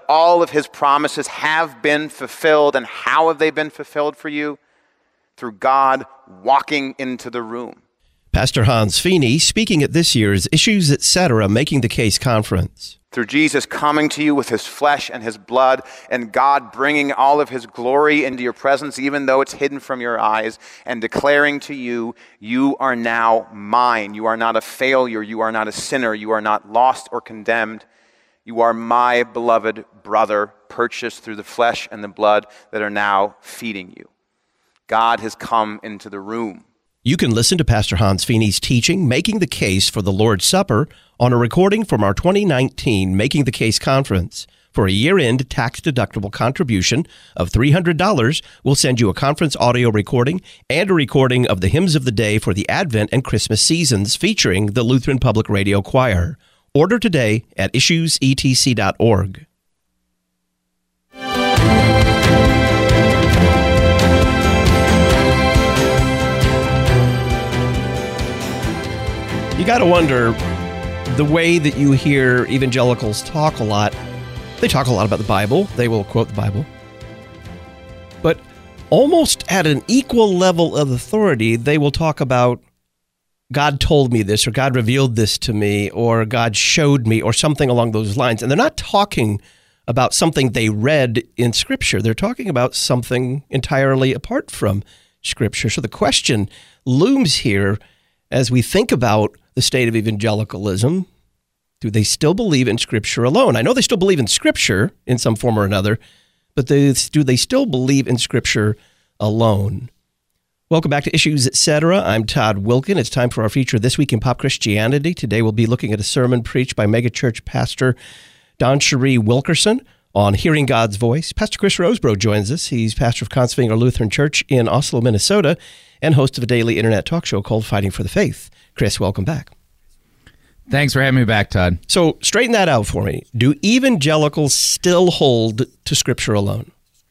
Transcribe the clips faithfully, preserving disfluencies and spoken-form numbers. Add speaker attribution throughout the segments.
Speaker 1: all of his promises have been fulfilled. And how have they been fulfilled for you? Through God walking into the room.
Speaker 2: Pastor Hans Feeney speaking at this year's Issues Etc. Making the Case conference.
Speaker 1: Through Jesus coming to you with his flesh and his blood, and God bringing all of his glory into your presence, even though it's hidden from your eyes, and declaring to you, you are now mine. You are not a failure. You are not a sinner. You are not lost or condemned. You are my beloved brother, purchased through the flesh and the blood that are now feeding you. God has come into the room.
Speaker 2: You can listen to Pastor Hans Feeney's teaching, Making the Case for the Lord's Supper, on a recording from our twenty nineteen Making the Case conference. For a year-end tax-deductible contribution of three hundred dollars, we'll send you a conference audio recording and a recording of the hymns of the day for the Advent and Christmas seasons featuring the Lutheran Public Radio Choir. Order today at issues e t c dot org. You got to wonder, the way that you hear evangelicals talk a lot, they talk a lot about the Bible. They will quote the Bible. But almost at an equal level of authority, they will talk about God told me this, or God revealed this to me, or God showed me, or something along those lines. And they're not talking about something they read in Scripture. They're talking about something entirely apart from Scripture. So the question looms here as we think about the state of evangelicalism. Do they still believe in Scripture alone? I know they still believe in Scripture in some form or another, but they, do they still believe in Scripture alone? Welcome back to Issues Etc. I'm Todd Wilkin. It's time for our feature This Week in Pop Christianity. Today we'll be looking at a sermon preached by megachurch pastor Don Sheree Wilkerson on hearing God's voice. Pastor Chris Rosebrough joins us. He's pastor of Kongsvinger Lutheran Church in Oslo, Minnesota, and host of a daily internet talk show called Fighting for the Faith. Chris, welcome back.
Speaker 3: Thanks for having me back, Todd.
Speaker 2: So straighten that out for me. Do evangelicals still hold to Scripture alone?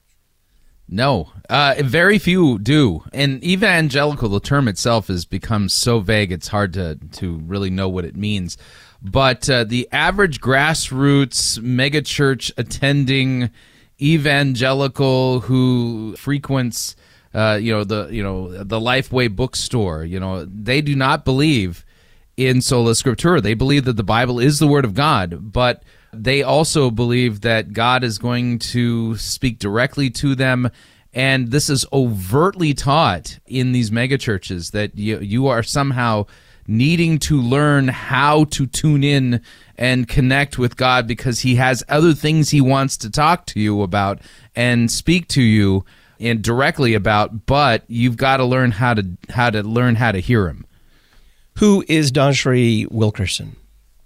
Speaker 3: No, uh, very few do. And evangelical, the term itself has become so vague, it's hard to, to really know what it means. But uh, the average grassroots megachurch attending evangelical who frequents Uh, you know, the you know the Lifeway bookstore, you know, they do not believe in sola scriptura. They believe that the Bible is the Word of God, but they also believe that God is going to speak directly to them, and this is overtly taught in these megachurches, that you, you are somehow needing to learn how to tune in and connect with God because He has other things He wants to talk to you about and speak to you and directly about, but you've got to learn how to how to learn how to hear Him.
Speaker 2: Who is Don Sheree Wilkerson?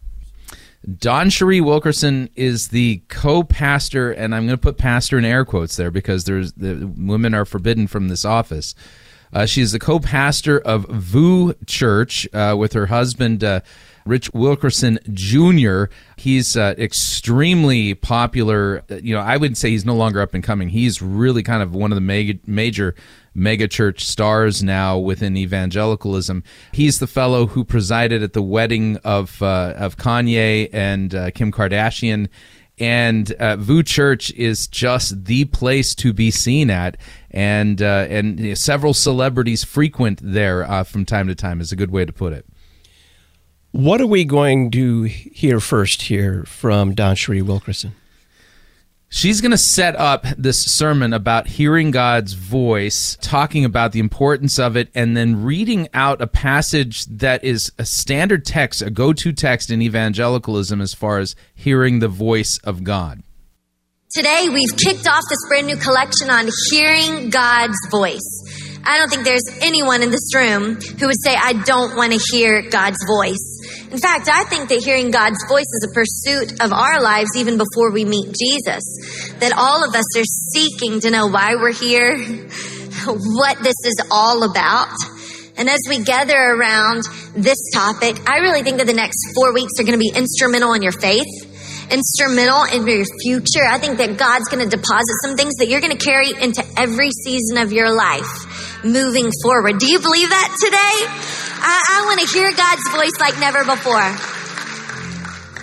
Speaker 3: Don Sheree Wilkerson is the co-pastor, and I'm going to put pastor in air quotes there because there's the women are forbidden from this office. Uh, she's the co-pastor of V U Church uh, with her husband, uh, Rich Wilkerson Junior He's uh, extremely popular. You know, I would say he's no longer up and coming. He's really kind of one of the mega, major megachurch stars now within evangelicalism. He's the fellow who presided at the wedding of uh, of Kanye and uh, Kim Kardashian. And uh, V U Church is just the place to be seen at, and uh, and you know, several celebrities frequent there uh, from time to time is a good way to put it.
Speaker 2: What are we going to hear first here from Don Sheree Wilkerson?
Speaker 3: She's going to set up this sermon about hearing God's voice, talking about the importance of it, and then reading out a passage that is a standard text, a go-to text in evangelicalism as far as hearing the voice of God.
Speaker 4: Today, we've kicked off this brand new collection on hearing God's voice. I don't think there's anyone in this room who would say, I don't want to hear God's voice. In fact, I think that hearing God's voice is a pursuit of our lives even before we meet Jesus. That all of us are seeking to know why we're here, what this is all about. And as we gather around this topic, I really think that the next four weeks are going to be instrumental in your faith, instrumental in your future. I think that God's going to deposit some things that you're going to carry into every season of your life moving forward. Do you believe that today? I, I want to hear God's voice like never before.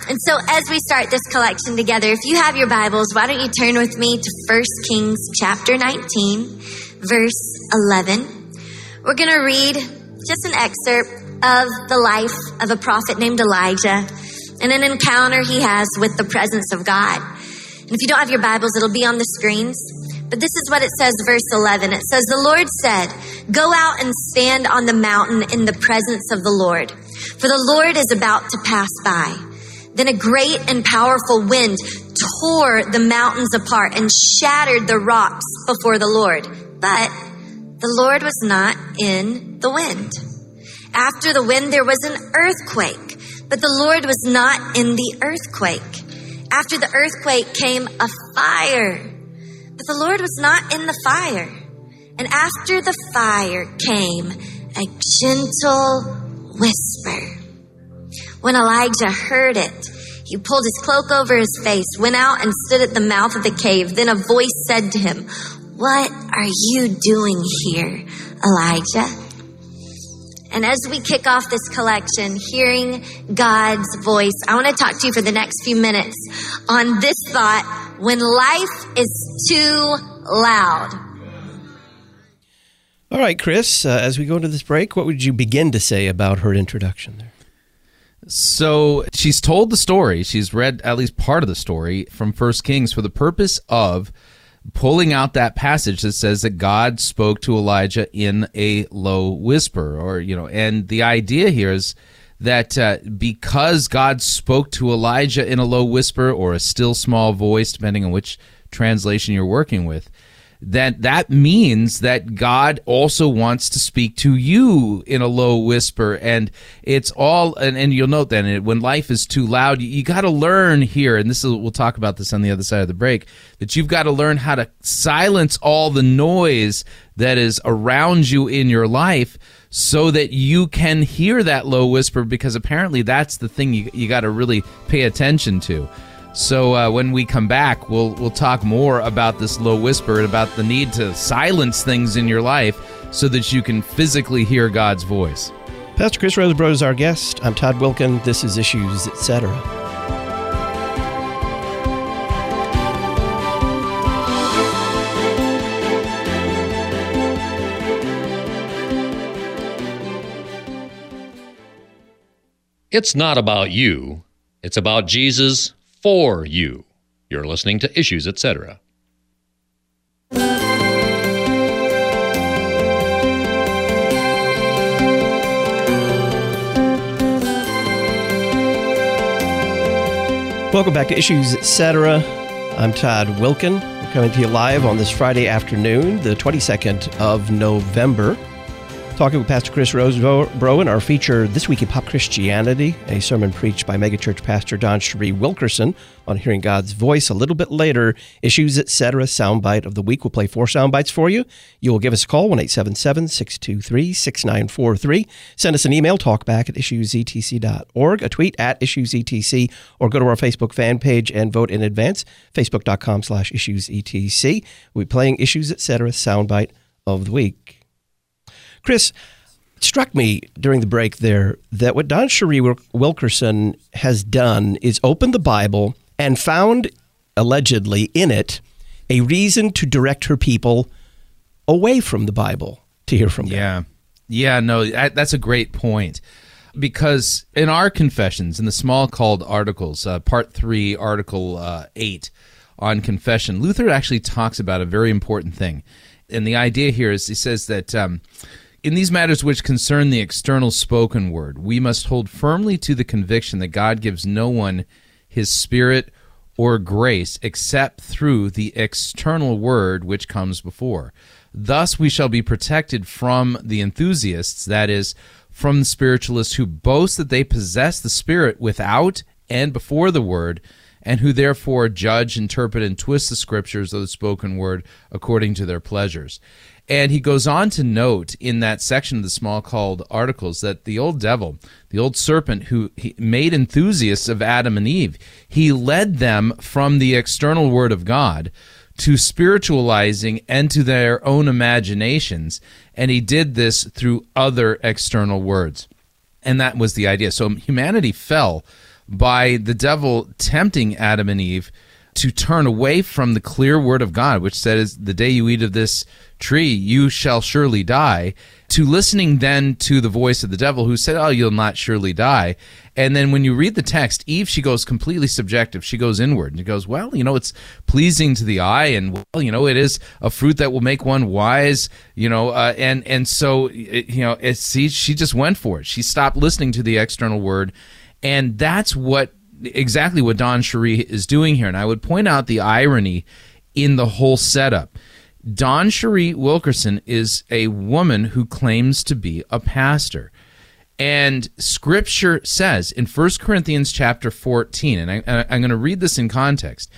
Speaker 4: And so as we start this collection together, if you have your Bibles, why don't you turn with me to First Kings chapter nineteen, verse eleven. We're going to read just an excerpt of the life of a prophet named Elijah and an encounter he has with the presence of God. And if you don't have your Bibles, it'll be on the screens. But this is what it says, verse eleven. It says, "The Lord said, go out and stand on the mountain in the presence of the Lord, for the Lord is about to pass by." Then a great and powerful wind tore the mountains apart and shattered the rocks before the Lord. But the Lord was not in the wind. After the wind, there was an earthquake, but the Lord was not in the earthquake. After the earthquake came a fire, but the Lord was not in the fire. And after the fire came a gentle whisper. When Elijah heard it, he pulled his cloak over his face, went out and stood at the mouth of the cave. Then a voice said to him, "What are you doing here, Elijah?" And as we kick off this collection, hearing God's voice, I want to talk to you for the next few minutes on this thought: when life is too loud.
Speaker 2: All right, Chris, uh, as we go into this break, what would you begin to say about her introduction there?
Speaker 3: So she's told the story. She's read at least part of the story from First Kings for the purpose of pulling out that passage that says that God spoke to Elijah in a low whisper, or, you know, and the idea here is that uh, because God spoke to Elijah in a low whisper or a still small voice, depending on which translation you're working with, that that means that God also wants to speak to you in a low whisper. And it's all, and, and you'll note then, when life is too loud, you, you got to learn here, and this is, we'll talk about this on the other side of the break, that you've got to learn how to silence all the noise that is around you in your life so that you can hear that low whisper, because apparently that's the thing you, you got to really pay attention to. So uh, when we come back, we'll we'll talk more about this low whisper and about the need to silence things in your life so that you can physically hear God's voice.
Speaker 2: Pastor Chris Rosebrough is our guest. I'm Todd Wilken. This is Issues, et cetera.
Speaker 5: It's not about you. It's about Jesus for you. You're listening to Issues, et cetera.
Speaker 2: Welcome back to Issues, et cetera. I'm Todd Wilken. We're coming to you live on this Friday afternoon, the twenty-second of November. Talking with Pastor Chris Rosebrough in our feature This Week in Pop Christianity, a sermon preached by megachurch pastor Don Cherie Wilkerson on hearing God's voice. A little bit later, Issues, et cetera. Soundbite of the week. We'll play four soundbites for you. You will give us a call, one eight seven seven, six two three, six nine four three. Send us an email, talkback at issues e t c dot org, a tweet at issues e t c, or go to our Facebook fan page and vote in advance, facebook.com slash issues etc. We'll be playing Issues, et cetera. Soundbite of the week. Chris, it struck me during the break there that what Don Cherie Wilkerson has done is opened the Bible and found, allegedly, in it, a reason to direct her people away from the Bible to hear from God.
Speaker 3: Yeah. Yeah, no, that, that's a great point. Because in our confessions, in the small called articles, uh, part three, article uh, eight on confession, Luther actually talks about a very important thing. And the idea here is he says that um, in these matters which concern the external spoken word, we must hold firmly to the conviction that God gives no one his Spirit or grace except through the external word which comes before. Thus we shall be protected from the enthusiasts, that is, from the spiritualists who boast that they possess the Spirit without and before the word, and who therefore judge, interpret, and twist the scriptures of the spoken word according to their pleasures. And he goes on to note in that section of the small called articles that the old devil, the old serpent who he made enthusiasts of Adam and Eve, he led them from the external word of God to spiritualizing and to their own imaginations, and he did this through other external words. And that was the idea. So humanity fell by the devil tempting Adam and Eve to turn away from the clear word of God, which says, the day you eat of this tree, you shall surely die, to listening then to the voice of the devil who said, oh, you'll not surely die. And then when you read the text, Eve, she goes completely subjective. She goes inward and she goes, well, you know, it's pleasing to the eye, and, well, you know, it is a fruit that will make one wise, you know, uh, and, and so, it, you know, it's, she, she just went for it. She stopped listening to the external word, and that's what exactly what Dawn Cherie is doing here. And I would point out the irony in the whole setup. Dawn Cherie Wilkerson is a woman who claims to be a pastor. And Scripture says in First Corinthians chapter fourteen, and I, I'm going to read this in context,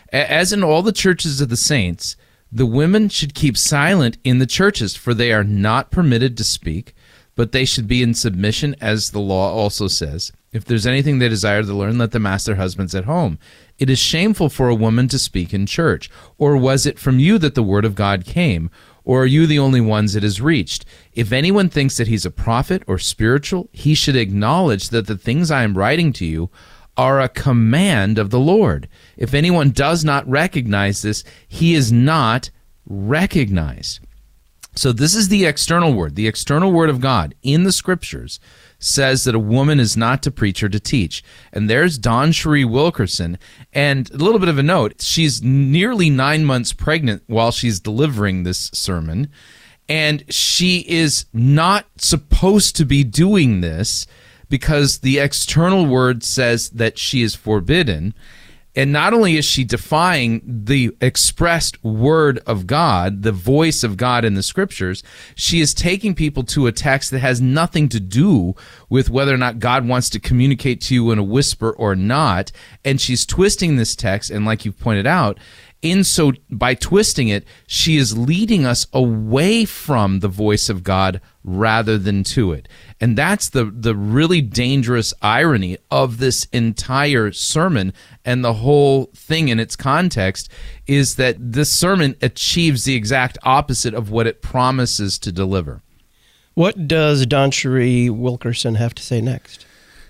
Speaker 3: as in all the churches of the saints, the women should keep silent in the churches, for they are not permitted to speak, but they should be in submission, as the law also says. If there's anything they desire to learn, let them ask their husbands at home. It is shameful for a woman to speak in church. Or was it from you that the word of God came? Or are you the only ones it has reached? If anyone thinks that he's a prophet or spiritual, he should acknowledge that the things I am writing to you are a command of the Lord. If anyone does not recognize this, he is not recognized. So this is the external word. The external word of God in the Scriptures says that a woman is not to preach or to teach. And there's Dawn Cherie Wilkerson. And a little bit of a note, she's nearly nine months pregnant while she's delivering this sermon. And she is not supposed to be doing this because the external word says that she is forbidden. And not only is she defying the expressed word of God, the voice of God in the Scriptures, she is taking people to a text that has nothing to do with whether or not God wants to communicate to you in a whisper or not. And she's twisting this text, and like you've pointed out, in so by twisting it, she is leading us away from the voice of God rather than to it. And that's the, the really dangerous irony of this entire sermon and the whole thing in its context is that this sermon achieves the exact opposite of what it promises to deliver.
Speaker 2: What does Dawn Cherie Wilkerson have to say next?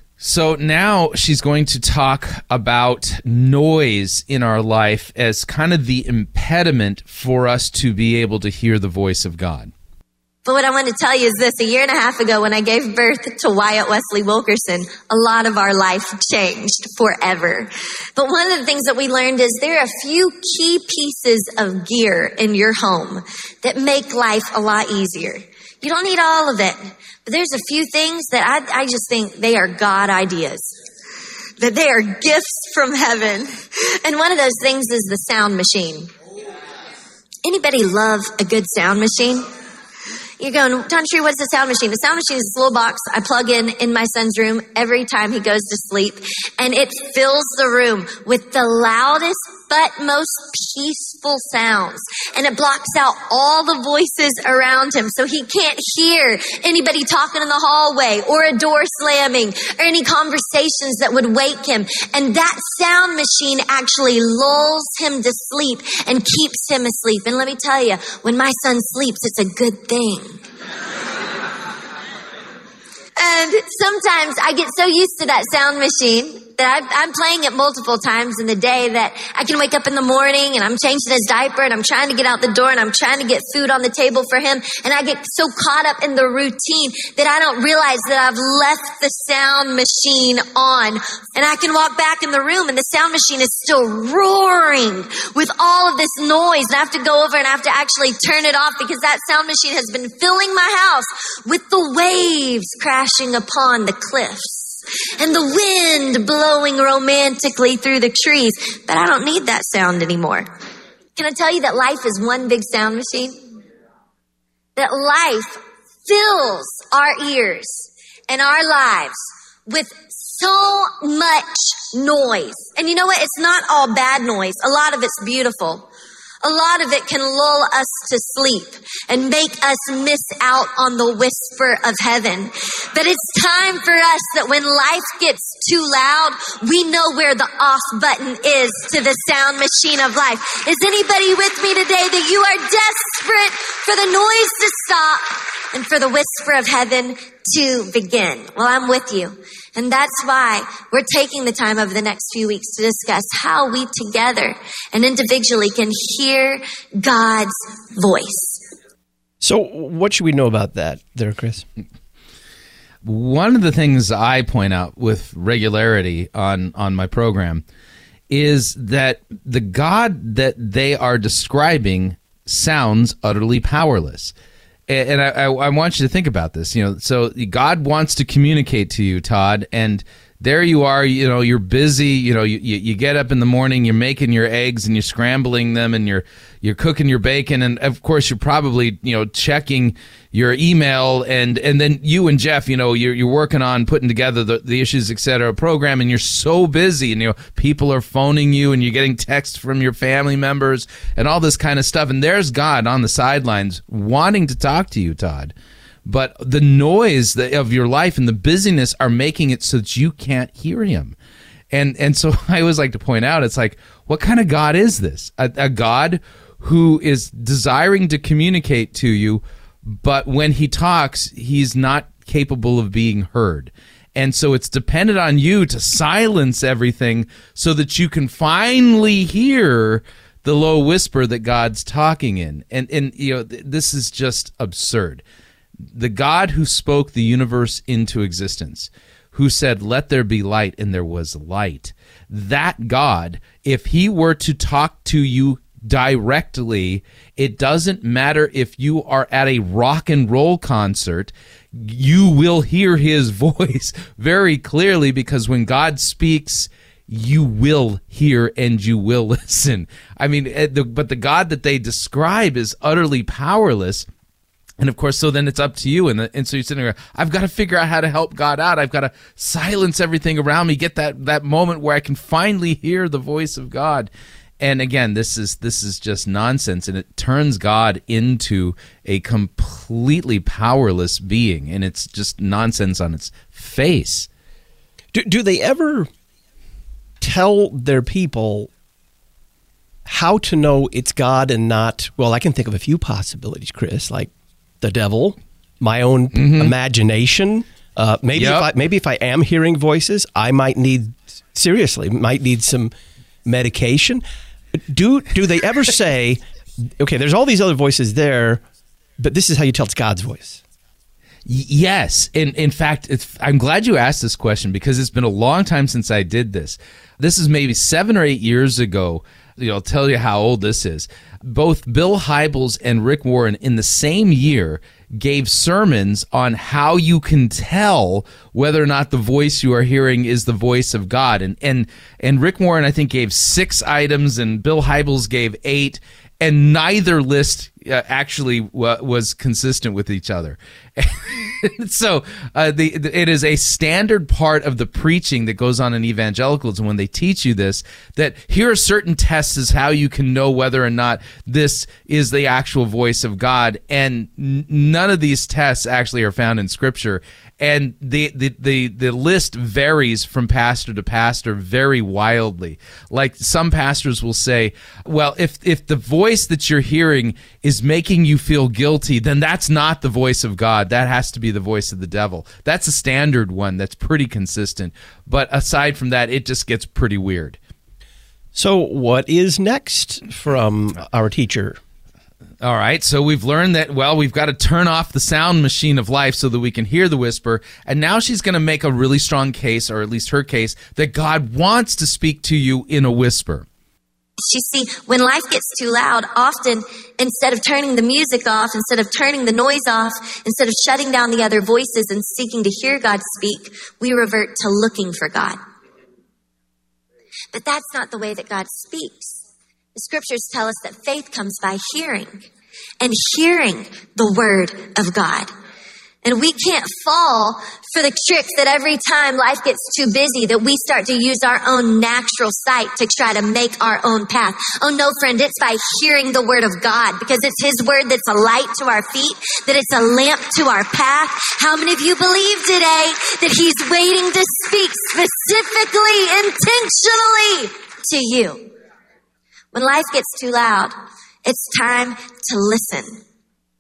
Speaker 3: So now she's going to talk about noise in our life as kind of the impediment for us to be able to hear the voice of God.
Speaker 4: But what I want to tell you is this. A year and a half ago when I gave birth to Wyatt Wesley Wilkerson, a lot of our life changed forever. But one of the things that we learned is there are a few key pieces of gear in your home that make life a lot easier. You don't need all of it. But there's a few things that I, I just think they are God ideas, that they are gifts from heaven. And one of those things is the sound machine. Anybody love a good sound machine? You're going, Dawn Cherie, what's the sound machine? The sound machine is this little box I plug in in my son's room every time he goes to sleep. And it fills the room with the loudest but most peaceful sounds. And it blocks out all the voices around him so he can't hear anybody talking in the hallway or a door slamming or any conversations that would wake him. And that sound machine actually lulls him to sleep and keeps him asleep. And let me tell you, when my son sleeps, it's a good thing. And sometimes I get so used to that sound machine that I'm playing it multiple times in the day that I can wake up in the morning and I'm changing his diaper and I'm trying to get out the door and I'm trying to get food on the table for him. And I get so caught up in the routine that I don't realize that I've left the sound machine on. And I can walk back in the room and the sound machine is still roaring with all of this noise. And I have to go over and I have to actually turn it off because that sound machine has been filling my house with the waves crashing upon the cliffs. And the wind blowing romantically through the trees. But I don't need that sound anymore. Can I tell you that life is one big sound machine? That life fills our ears and our lives with so much noise. And you know what? It's not all bad noise. A lot of it's beautiful. A lot of it can lull us to sleep and make us miss out on the whisper of heaven. But it's time for us that when life gets too loud, we know where the off button is to the sound machine of life. Is anybody with me today that you are desperate for the noise to stop and for the whisper of heaven to begin? Well, I'm with you. And that's why we're taking the time over the next few weeks to discuss how we together and individually can hear God's voice.
Speaker 2: So what should we know about that there, Chris?
Speaker 3: One of the things I point out with regularity on, on my program is that the God that they are describing sounds utterly powerless. And I, I, I want you to think about this. You know, so God wants to communicate to you, Todd, and there you are. You know, you're busy. You know, you, you, you get up in the morning, you're making your eggs, and you're scrambling them, and you're you're cooking your bacon, and of course you're probably you know checking your email, and and then you and Jeff, you know, you're you're working on putting together the, the issues, et cetera, program, and you're so busy, and you know people are phoning you, and you're getting texts from your family members, and all this kind of stuff, and there's God on the sidelines wanting to talk to you, Todd. But the noise of your life and the busyness are making it so that you can't hear him. And and so I always like to point out, it's like, what kind of God is this? A, a God who is desiring to communicate to you, but when he talks, he's not capable of being heard. And so it's dependent on you to silence everything so that you can finally hear the low whisper that God's talking in. And, and you know, th- this is just absurd. The God who spoke the universe into existence, who said, "Let there be light," and there was light. That God, if he were to talk to you directly, it doesn't matter if you are at a rock and roll concert, you will hear his voice very clearly, because when God speaks, you will hear and you will listen. I mean, but the God that they describe is utterly powerless. And of course, so then it's up to you. And, the, and so you're sitting there, I've got to figure out how to help God out. I've got to silence everything around me, get that, that moment where I can finally hear the voice of God. And again, this is this is just nonsense, and it turns God into a completely powerless being, and it's just nonsense on its face.
Speaker 2: Do, do they ever tell their people how to know it's God and not, well, I can think of a few possibilities, Chris, like the devil, my own mm-hmm. imagination. Uh, maybe yep. if I, maybe if I am hearing voices, I might need, seriously, might need some medication. Do do they ever say, okay, there's all these other voices there, but this is how you tell it's God's voice?
Speaker 3: Yes. In in fact, it's, I'm glad you asked this question, because it's been a long time since I did this. This is maybe seven or eight years ago. You know, I'll tell you how old this is. Both Bill Hybels and Rick Warren in the same year gave sermons on how you can tell whether or not the voice you are hearing is the voice of God. And and and Rick Warren, I think, gave six items, and Bill Hybels gave eight, and neither list uh, actually w- was consistent with each other. So uh, the, the it is a standard part of the preaching that goes on in evangelicalism when they teach you this, that here are certain tests as how you can know whether or not this is the actual voice of God, and n- none of these tests actually are found in Scripture. And the, the, the, the list varies from pastor to pastor very wildly. Like some pastors will say, well, if if the voice that you're hearing is making you feel guilty, then that's not the voice of God. That has to be the voice of the devil. That's a standard one that's pretty consistent. But aside from that, it just gets pretty weird.
Speaker 2: So what is next from our teacher?
Speaker 3: All right, so we've learned that, well, we've got to turn off the sound machine of life so that we can hear the whisper. And now she's going to make a really strong case, or at least her case, that God wants to speak to you in a whisper.
Speaker 4: You see, when life gets too loud, often instead of turning the music off, instead of turning the noise off, instead of shutting down the other voices and seeking to hear God speak, we revert to looking for God. But that's not the way that God speaks. The scriptures tell us that faith comes by hearing, and hearing the word of God. And we can't fall for the trick that every time life gets too busy that we start to use our own natural sight to try to make our own path. Oh no, friend, it's by hearing the word of God, because it's his word that's a light to our feet, that it's a lamp to our path. How many of you believe today that he's waiting to speak specifically, intentionally to you? When life gets too loud, it's time to listen.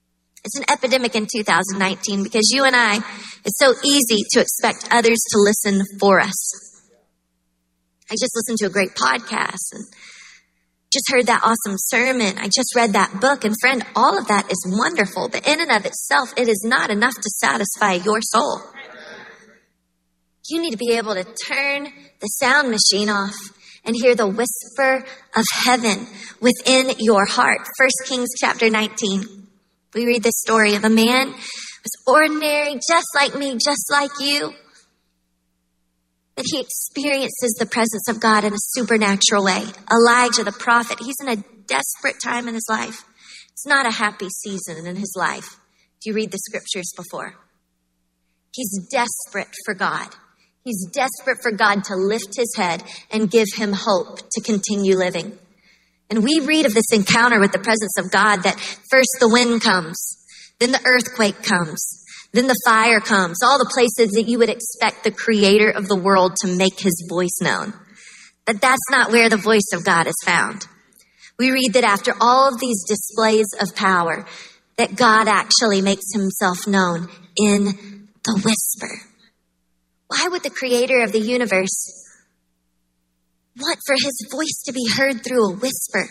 Speaker 4: It's an epidemic in two thousand nineteen because you and I, it's so easy to expect others to listen for us. I just listened to a great podcast and just heard that awesome sermon. I just read that book. And friend, all of that is wonderful, but in and of itself, it is not enough to satisfy your soul. You need to be able to turn the sound machine off and hear the whisper of heaven within your heart. First Kings chapter nineteen. We read this story of a man who was ordinary, just like me, just like you. But he experiences the presence of God in a supernatural way. Elijah, the prophet, he's in a desperate time in his life. It's not a happy season in his life. Do you read the scriptures before? He's desperate for God. He's desperate for God to lift his head and give him hope to continue living. And we read of this encounter with the presence of God that first the wind comes, then the earthquake comes, then the fire comes, all the places that you would expect the creator of the world to make his voice known. But that's not where the voice of God is found. We read that after all of these displays of power, that God actually makes himself known in the whisper. Why would the creator of the universe want for his voice to be heard through a whisper?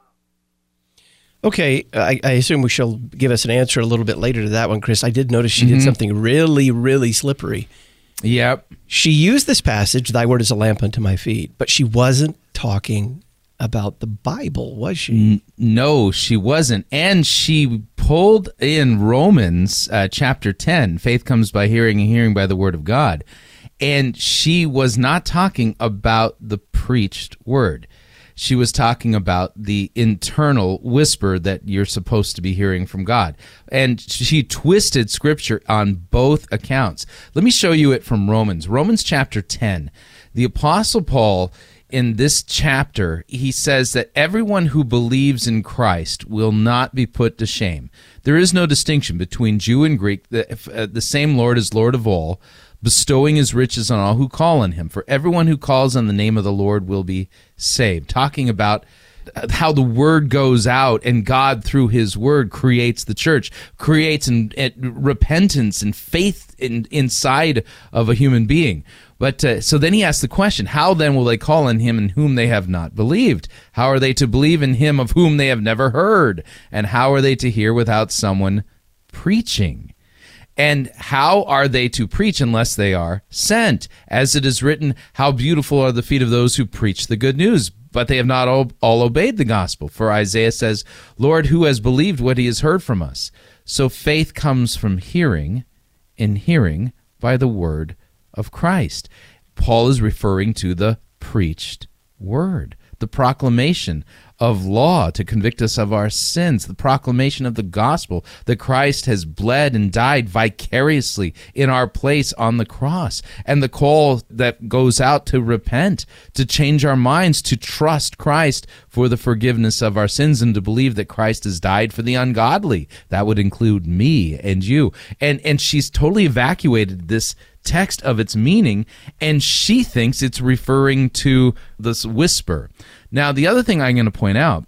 Speaker 2: Okay, I, I assume we shall give us an answer a little bit later to that one, Chris. I did notice she
Speaker 3: Mm-hmm.
Speaker 2: did something really, really slippery.
Speaker 3: Yep.
Speaker 2: She used this passage, thy word is a lamp unto my feet, but she wasn't talking about the Bible, was she?
Speaker 3: N- no, she wasn't. And she pulled in Romans uh, chapter ten, faith comes by hearing and hearing by the word of God. And she was not talking about the preached word. She was talking about the internal whisper that you're supposed to be hearing from God. And she twisted Scripture on both accounts. Let me show you it from Romans. Romans chapter ten. The Apostle Paul, in this chapter, he says that everyone who believes in Christ will not be put to shame. There is no distinction between Jew and Greek. The, uh, the same Lord is Lord of all, bestowing his riches on all who call on him. For everyone who calls on the name of the Lord will be saved. Talking about how the word goes out and God, through his word, creates the church, creates an, an repentance and faith in, inside of a human being. But uh, so then he asks the question, how then will they call on him in whom they have not believed? How are they to believe in him of whom they have never heard? And how are they to hear without someone preaching? And how are they to preach unless they are sent? As it is written, how beautiful are the feet of those who preach the good news, but they have not all, all obeyed the gospel. For Isaiah says, Lord, who has believed what he has heard from us? So faith comes from hearing, and hearing by the word of Christ. Paul is referring to the preached word, the proclamation of law to convict us of our sins, the proclamation of the gospel that Christ has bled and died vicariously in our place on the cross, and the call that goes out to repent, to change our minds, to trust Christ for the forgiveness of our sins, and to believe that Christ has died for the ungodly. That would include me and you. And and she's totally evacuated this text of its meaning, and she thinks it's referring to this whisper. Now, the other thing I'm going to point out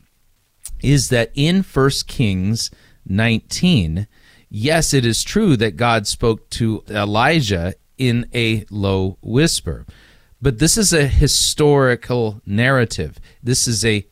Speaker 3: is that in First Kings nineteen, yes, it is true that God spoke to Elijah in a low whisper, but this is a historical narrative. This is a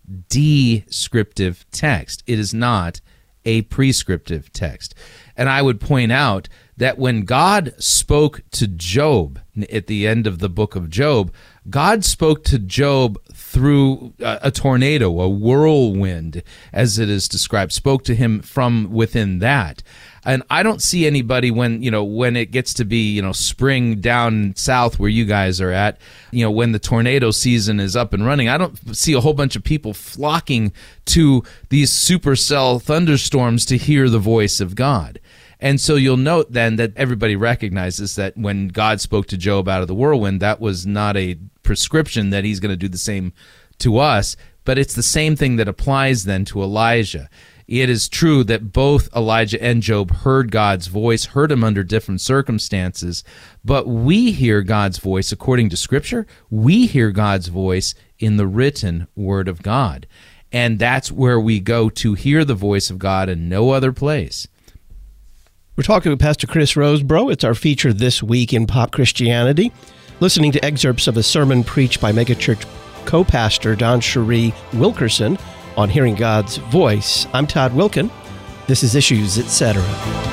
Speaker 3: descriptive text. It is not a prescriptive text. And I would point out that when God spoke to Job at the end of the book of Job, God spoke to Job through a tornado, a whirlwind, as it is described, spoke to him from within that. And I don't see anybody when, you know, when it gets to be, you know, spring down south where you guys are at, you know, when the tornado season is up and running, I don't see a whole bunch of people flocking to these supercell thunderstorms to hear the voice of God. And so you'll note then that everybody recognizes that when God spoke to Job out of the whirlwind, that was not a prescription that he's going to do the same to us, but it's the same thing that applies then to Elijah. It is true that both Elijah and Job heard God's voice, heard him under different circumstances, but we hear God's voice according to Scripture. We hear God's voice in the written Word of God, and that's where we go to hear the voice of God in no other place.
Speaker 2: We're talking with Pastor Chris Rosebrough. It's our feature this week in Pop Christianity. Listening to excerpts of a sermon preached by megachurch co-pastor Don Cherie Wilkerson on Hearing God's Voice. I'm Todd Wilkin. This is Issues, et cetera.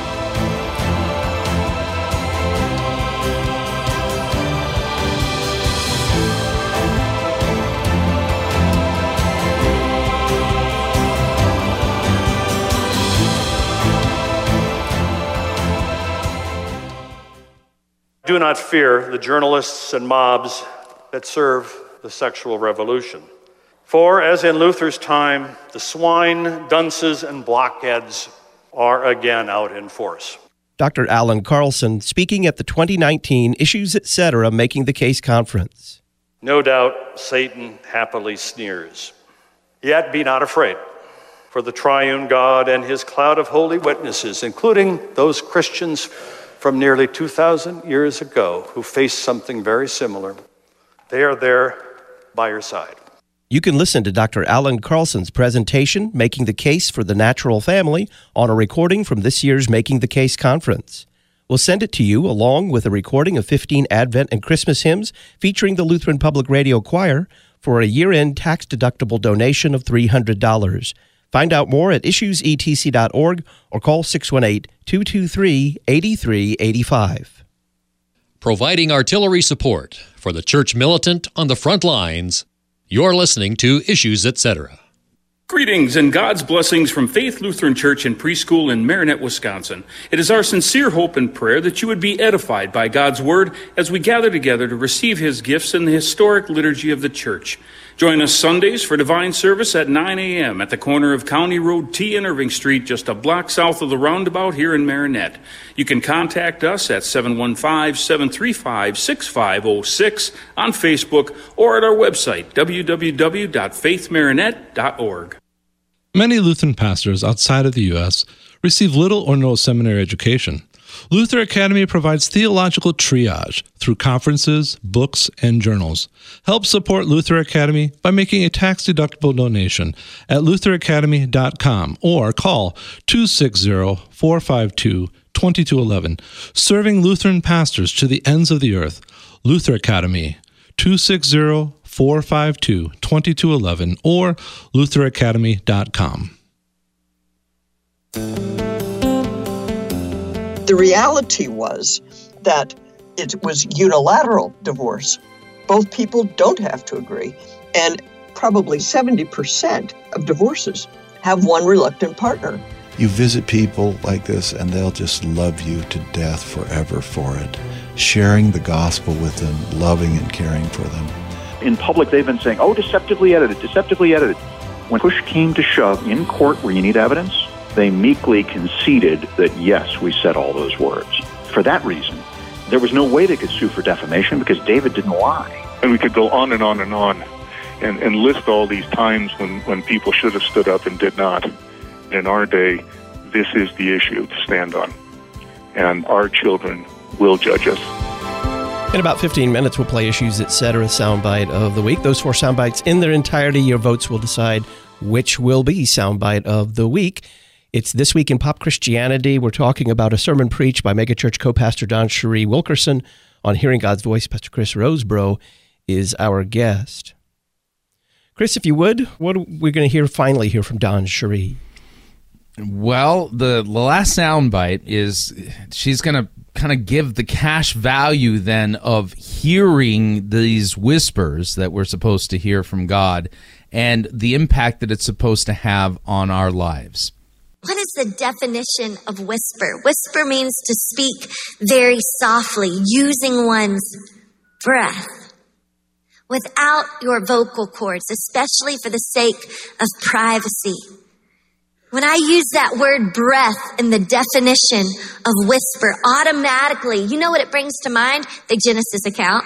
Speaker 6: Do not fear the journalists and mobs that serve the sexual revolution. For, as in Luther's time, the swine, dunces, and blockheads are again out in force.
Speaker 2: Doctor Alan Carlson speaking at the twenty nineteen Issues, et cetera. Making the Case conference.
Speaker 6: No doubt Satan happily sneers. Yet be not afraid, for the triune God and his cloud of holy witnesses, including those Christians from nearly two thousand years ago who faced something very similar, they are there by your side.
Speaker 2: You can listen to Doctor Alan Carlson's presentation, Making the Case for the Natural Family, on a recording from this year's Making the Case conference. We'll send it to you along with a recording of fifteen Advent and Christmas hymns featuring the Lutheran Public Radio Choir for a year-end tax-deductible donation of three hundred dollars. Find out more at issues e t c dot org or call six one eight, two two three, eight three eight five.
Speaker 5: Providing artillery support for the church militant on the front lines, you're listening to Issues, et cetera.
Speaker 7: Greetings and God's blessings from Faith Lutheran Church and Preschool in Marinette, Wisconsin. It is our sincere hope and prayer that you would be edified by God's Word as we gather together to receive His gifts in the historic liturgy of the Church. Join us Sundays for divine service at nine a.m. at the corner of County Road T and Irving Street, just a block south of the roundabout here in Marinette. You can contact us at seven one five, seven three five, six five zero six on Facebook or at our website, w w w dot faith marinette dot org.
Speaker 8: Many Lutheran pastors outside of the U S receive little or no seminary education. Luther Academy provides theological triage through conferences, books, and journals. Help support Luther Academy by making a tax-deductible donation at luther academy dot com or call two six zero, four five two, two two one one. Serving Lutheran pastors to the ends of the earth. Luther Academy, two six zero, four five two, two two one one or luther academy dot com.
Speaker 9: The reality was that it was unilateral divorce. Both people don't have to agree. And probably seventy percent of divorces have one reluctant partner.
Speaker 10: You visit people like this and they'll just love you to death forever for it. Sharing the gospel with them, loving and caring for them.
Speaker 11: In public, they've been saying, oh, deceptively edited, deceptively edited. When push came to shove in court where you need evidence, they meekly conceded that, yes, we said all those words. For that reason, there was no way they could sue for defamation because David didn't lie.
Speaker 12: And we could go on and on and on and, and list all these times when, when people should have stood up and did not. In our day, this is the issue to stand on. And our children will judge us.
Speaker 2: In about fifteen minutes, we'll play Issues, et cetera. Soundbite of the week. Those four soundbites in their entirety, your votes will decide which will be soundbite of the week. It's This Week in Pop Christianity. We're talking about a sermon preached by megachurch co-pastor Don Cherie Wilkerson on Hearing God's Voice. Pastor Chris Rosebrough is our guest. Chris, if you would, what are we going to hear finally here from Don Cherie?
Speaker 3: Well, the last soundbite is she's going to kind of give the cash value then of hearing these whispers that we're supposed to hear from God and the impact that it's supposed to have on our lives.
Speaker 4: What is the definition of whisper? Whisper means to speak very softly, using one's breath without your vocal cords, especially for the sake of privacy. When I use that word breath in the definition of whisper, automatically, you know what it brings to mind? The Genesis account.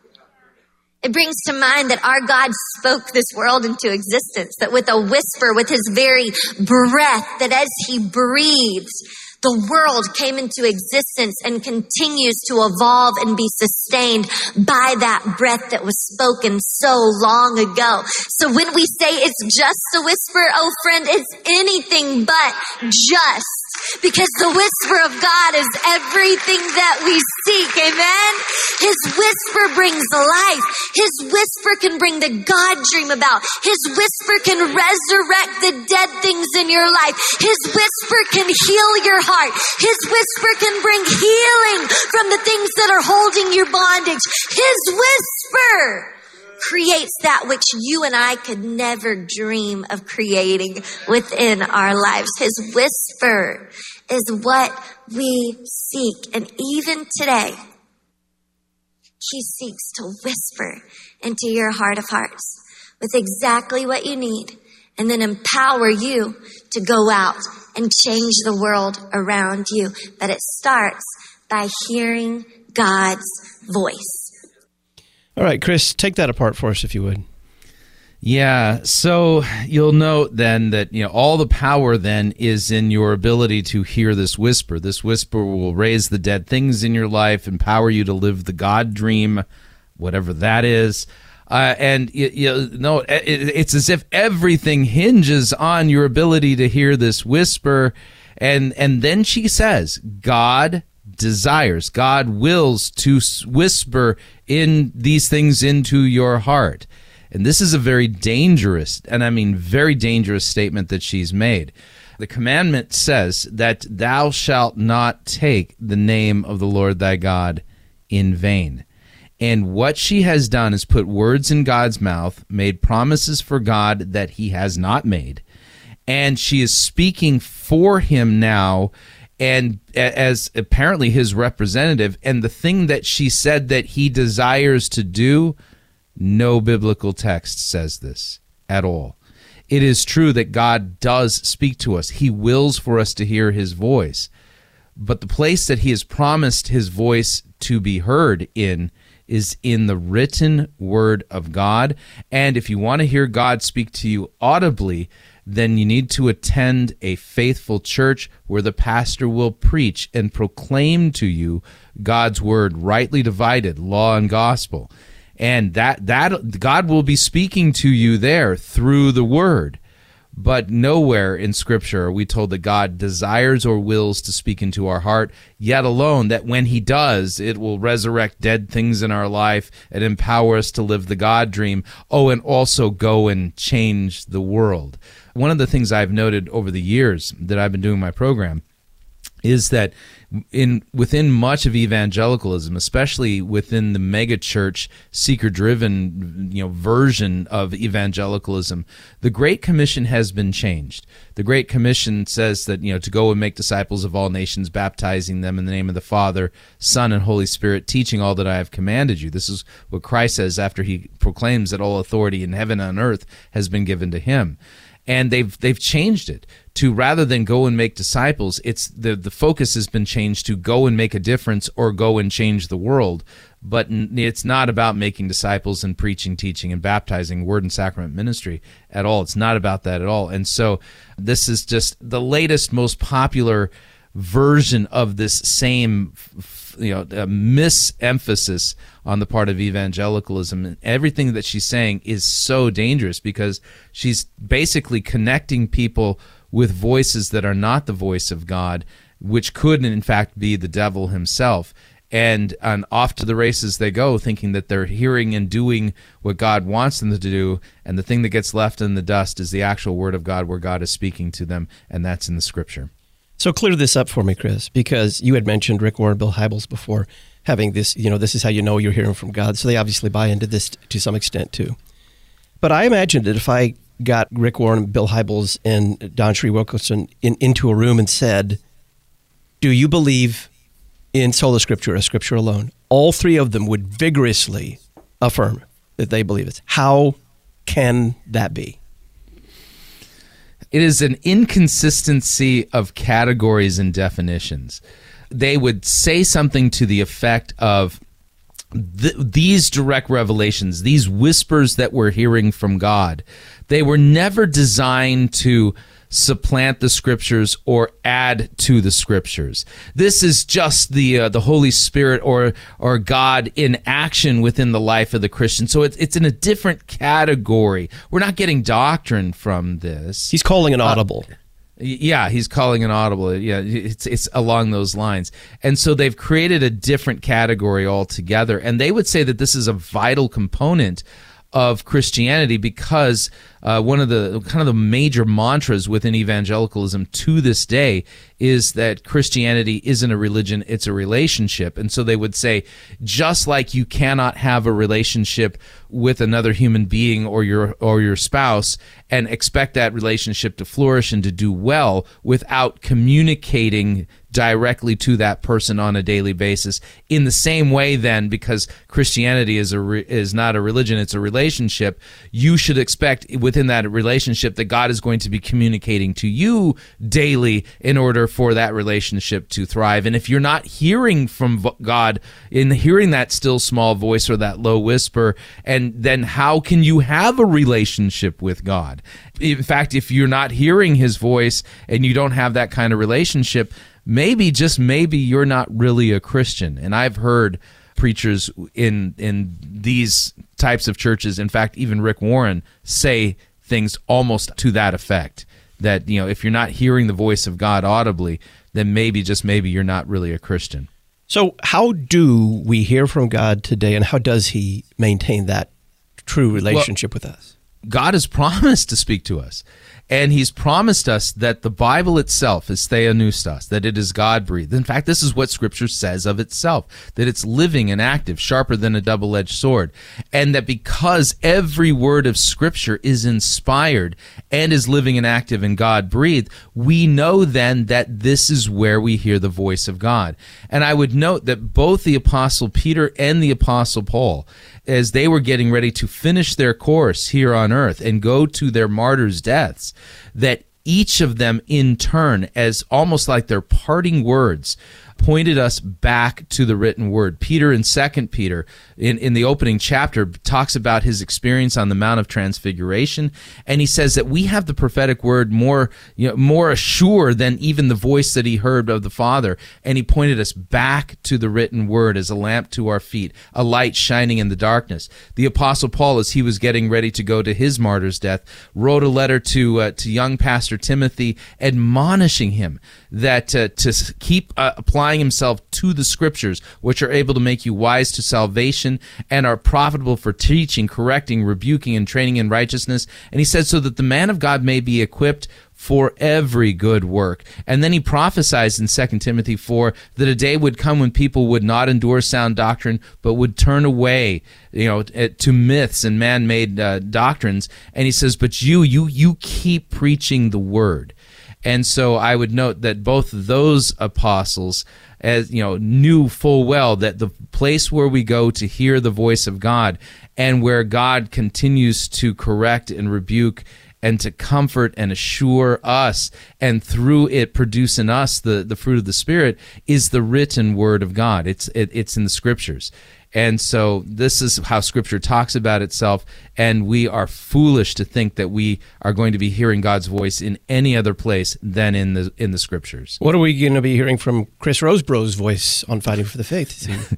Speaker 4: It brings to mind that our God spoke this world into existence, that with a whisper, with his very breath, that as he breathes, The world came into existence and continues to evolve and be sustained by that breath that was spoken so long ago. So when we say it's just a whisper, oh friend, it's anything but just. Because the whisper of God is everything that we seek. Amen? His whisper brings life. His whisper can bring the God dream about. His whisper can resurrect the dead things in your life. His whisper can heal your heart. His whisper can bring healing from the things that are holding your bondage. His whisper creates that which you and I could never dream of creating within our lives. His whisper is what we seek. And even today, he seeks to whisper into your heart of hearts with exactly what you need, and then empower you to go out and change the world around you. But it starts by hearing God's voice.
Speaker 2: All right, Chris, take that apart for us, if you would.
Speaker 3: Yeah, so you'll note then that, you know, all the power then is in your ability to hear this whisper. This whisper will raise the dead things in your life, empower you to live the God dream, whatever that is. Uh, and you, you know, it, it's as if everything hinges on your ability to hear this whisper. And and then she says, God desires, God wills to whisper in these things into your heart. And this is a very dangerous, and I mean very dangerous statement that she's made. The commandment says that thou shalt not take the name of the Lord thy God in vain. And what she has done is put words in God's mouth, made promises for God that he has not made. And she is speaking for him now, and as apparently his representative, and the thing that she said that he desires to do, no biblical text says this at all. It is true that God does speak to us. He wills for us to hear his voice. But the place that he has promised his voice to be heard in is in the written word of God. And if you want to hear God speak to you audibly, then you need to attend a faithful church where the pastor will preach and proclaim to you God's word, rightly divided, law and gospel. And that that God will be speaking to you there through the word. But nowhere in Scripture are we told that God desires or wills to speak into our heart, yet alone that when he does, it will resurrect dead things in our life and empower us to live the God dream. Oh, and also go and change the world. One of the things I've noted over the years that I've been doing my program is that in within much of evangelicalism, especially within the megachurch seeker-driven, you know, version of evangelicalism, the Great Commission has been changed. The Great Commission says that, you know, to go and make disciples of all nations, baptizing them in the name of the Father, Son, and Holy Spirit, teaching all that I have commanded you. This is what Christ says after he proclaims that all authority in heaven and on earth has been given to him. And they've they've changed it to, rather than go and make disciples, it's the the focus has been changed to go and make a difference or go and change the world. But it's not about making disciples and preaching, teaching, and baptizing, word and sacrament ministry at all. It's not about that at all. And so this is just the latest, most popular version of this same, you know, uh, misemphasis on the part of evangelicalism. And everything that she's saying is so dangerous because she's basically connecting people with voices that are not the voice of God, which could in fact be the devil himself. And, and off to the races they go, thinking that they're hearing and doing what God wants them to do, and the thing that gets left in the dust is the actual word of God where God is speaking to them, and that's in the Scripture.
Speaker 2: So clear this up for me, Chris, because you had mentioned Rick Warren, Bill Hybels before, having this, you know, this is how you know you're hearing from God. So they obviously buy into this to some extent too. But I imagine that if I got Rick Warren, Bill Hybels, and Don Shree Wilkerson in, into a room and said, do you believe in sola scriptura, Scripture alone? All three of them would vigorously affirm that they believe it. How can that be?
Speaker 3: It is an inconsistency of categories and definitions. They would say something to the effect of, th- these direct revelations, these whispers that we're hearing from God, they were never designed to supplant the Scriptures or add to the Scriptures. This is just the uh, the Holy Spirit or or God in action within the life of the Christian. So it's it's in a different category. We're not getting doctrine from this.
Speaker 2: He's calling an audible.
Speaker 3: Uh, Yeah, he's calling an audible. Yeah, it's it's along those lines. And so they've created a different category altogether. And they would say that this is a vital component of Christianity because uh, one of the kind of the major mantras within evangelicalism to this day is that Christianity isn't a religion, it's a relationship. And so they would say, just like you cannot have a relationship with another human being or your or your spouse and expect that relationship to flourish and to do well without communicating directly to that person on a daily basis. In the same way, then, because Christianity is a re- is not a religion, it's a relationship, you should expect within that relationship that God is going to be communicating to you daily in order for that relationship to thrive. And if you're not hearing from God, in hearing that still small voice or that low whisper, and then how can you have a relationship with God? In fact, if you're not hearing his voice and you don't have that kind of relationship, maybe, just maybe, you're not really a Christian. And I've heard preachers in in these types of churches, in fact, even Rick Warren, say things almost to that effect, that, you know, if you're not hearing the voice of God audibly, then maybe, just maybe, you're not really a Christian.
Speaker 2: So how do we hear from God today, and how does he maintain that true relationship well, with us?
Speaker 3: God has promised to speak to us. And he's promised us that the Bible itself is theopneustos, that it is God-breathed. In fact, this is what Scripture says of itself, that it's living and active, sharper than a double-edged sword. And that because every word of Scripture is inspired and is living and active and God-breathed, we know then that this is where we hear the voice of God. And I would note that both the Apostle Peter and the Apostle Paul, as they were getting ready to finish their course here on earth and go to their martyrs' deaths, that each of them in turn, as almost like their parting words, pointed us back to the written word. Peter in Second Peter, in, in the opening chapter, talks about his experience on the Mount of Transfiguration, and he says that we have the prophetic word more, you know, more assured than even the voice that he heard of the Father, and he pointed us back to the written word as a lamp to our feet, a light shining in the darkness. The Apostle Paul, as he was getting ready to go to his martyr's death, wrote a letter to uh, to young Pastor Timothy, admonishing him that uh, to keep uh, applying himself to the Scriptures, which are able to make you wise to salvation and are profitable for teaching, correcting, rebuking, and training in righteousness. And he said, so that the man of God may be equipped for every good work. And then he prophesies in Second Timothy four that a day would come when people would not endure sound doctrine, but would turn away, you know, to myths and man-made uh, doctrines. And he says, but you, you, you keep preaching the word. And so I would note that both those apostles, as you know, knew full well that the place where we go to hear the voice of God and where God continues to correct and rebuke and to comfort and assure us, and through it produce in us the, the fruit of the Spirit, is the written word of God. It's it, it's in the Scriptures. And so this is how Scripture talks about itself, and we are foolish to think that we are going to be hearing God's voice in any other place than in the in the Scriptures.
Speaker 2: What are we going to be hearing from Chris Rosebrough's voice on Fighting for the Faith?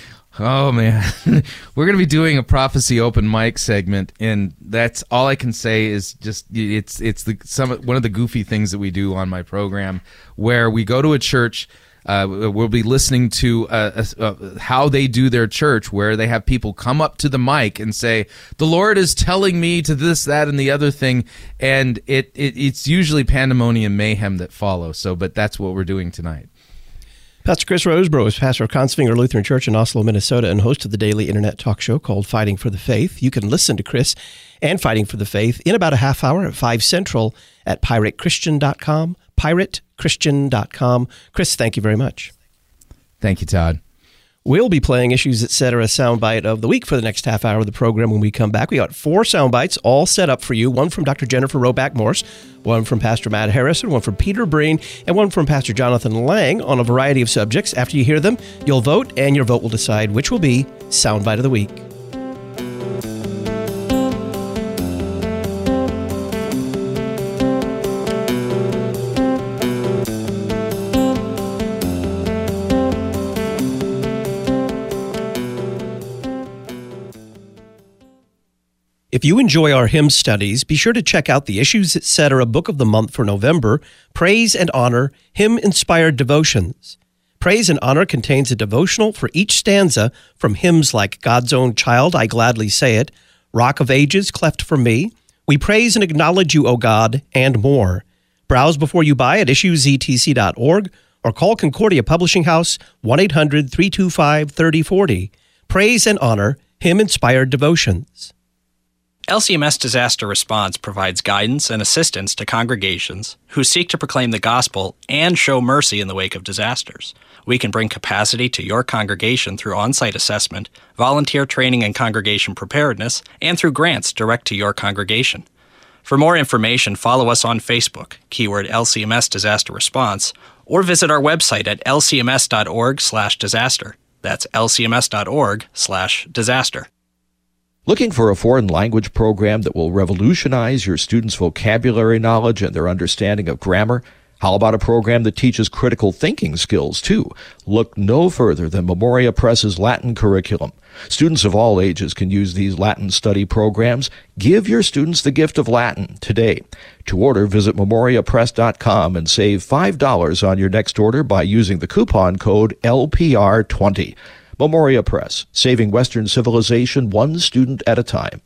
Speaker 3: Oh, man. We're going to be doing a prophecy open mic segment, and that's all I can say is just it's it's the some one of the goofy things that we do on my program, where we go to a church. Uh, we'll be listening to uh, uh, how they do their church, where they have people come up to the mic and say, the Lord is telling me to this, that, and the other thing, and it, it it's usually pandemonium mayhem that follows. So, but that's what we're doing tonight.
Speaker 2: Pastor Chris Rosebrough is pastor of Kongsvinger Lutheran Church in Oslo, Minnesota, and host of the daily internet talk show called Fighting for the Faith. You can listen to Chris and Fighting for the Faith in about a half hour at five Central at pirate christian dot com, pirate christian dot com. Chris, thank you very much.
Speaker 3: Thank you, Todd.
Speaker 2: We'll be playing Issues Etc. soundbite of the week for the next half hour of the program when we come back. We got four soundbites all set up for you, one from Doctor Jennifer Roback Morse, one from Pastor Matt Harrison, one from Peter Breen, and one from Pastor Jonathan Lang on a variety of subjects. After you hear them, you'll vote, and your vote will decide which will be Soundbite of the Week. If you enjoy our hymn studies, be sure to check out the Issues Etc. Book of the Month for November, Praise and Honor, Hymn-Inspired Devotions. Praise and Honor contains a devotional for each stanza from hymns like God's Own Child, I Gladly Say It, Rock of Ages, Cleft for Me, We Praise and Acknowledge You, O God, and more. Browse before you buy at issues e t c dot org or call Concordia Publishing House one eight hundred three two five three oh four oh. Praise and Honor, Hymn-Inspired Devotions.
Speaker 13: L C M S Disaster Response provides guidance and assistance to congregations who seek to proclaim the gospel and show mercy in the wake of disasters. We can bring capacity to your congregation through on-site assessment, volunteer training and congregation preparedness, and through grants direct to your congregation. For more information, follow us on Facebook, keyword L C M S Disaster Response, or visit our website at l c m s dot org slash disaster. That's l c m s dot org slash disaster.
Speaker 14: Looking for a foreign language program that will revolutionize your students' vocabulary knowledge and their understanding of grammar? How about a program that teaches critical thinking skills, too? Look no further than Memoria Press's Latin curriculum. Students of all ages can use these Latin study programs. Give your students the gift of Latin today. To order, visit memoria press dot com and save five dollars on your next order by using the coupon code L P R twenty. Memoria Press, saving Western civilization one student at a time.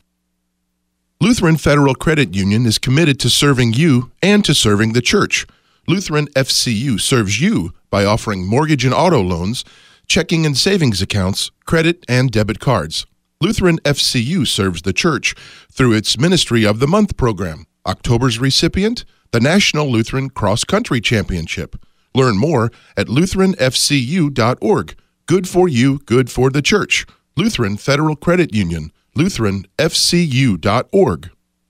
Speaker 15: Lutheran Federal Credit Union is committed to serving you and to serving the church. Lutheran F C U serves you by offering mortgage and auto loans, checking and savings accounts, credit and debit cards. Lutheran F C U serves the church through its Ministry of the Month program. October's recipient, the National Lutheran Cross Country Championship. Learn more at lutheran f c u dot org. Good for you, good for the church. Lutheran Federal Credit Union, lutheran f c u dot org.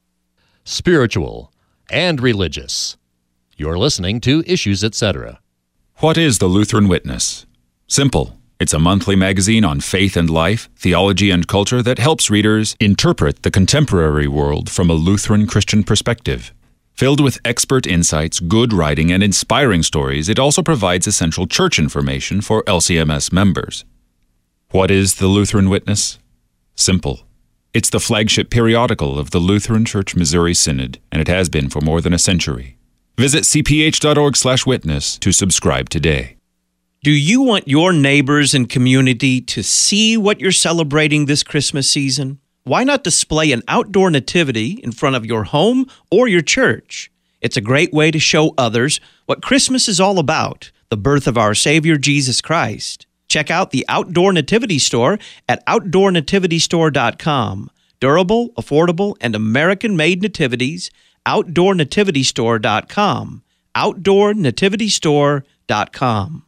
Speaker 5: Spiritual and religious. You're listening to Issues Etc.
Speaker 16: What is the Lutheran Witness? Simple. It's a monthly magazine on faith and life, theology and culture that helps readers interpret the contemporary world from a Lutheran Christian perspective. Filled with expert insights, good writing, and inspiring stories, it also provides essential church information for L C M S members. What is the Lutheran Witness? Simple. It's the flagship periodical of the Lutheran Church Missouri Synod, and it has been for more than a century. Visit c p h dot org slash witness to subscribe today.
Speaker 2: Do you want your neighbors and community to see what you're celebrating this Christmas season? Why not display an outdoor nativity in front of your home or your church? It's a great way to show others what Christmas is all about, the birth of our Savior Jesus Christ. Check out the Outdoor Nativity Store at outdoor nativity store dot com. Durable, affordable, and American-made nativities, outdoor nativity store dot com. outdoor nativity store dot com.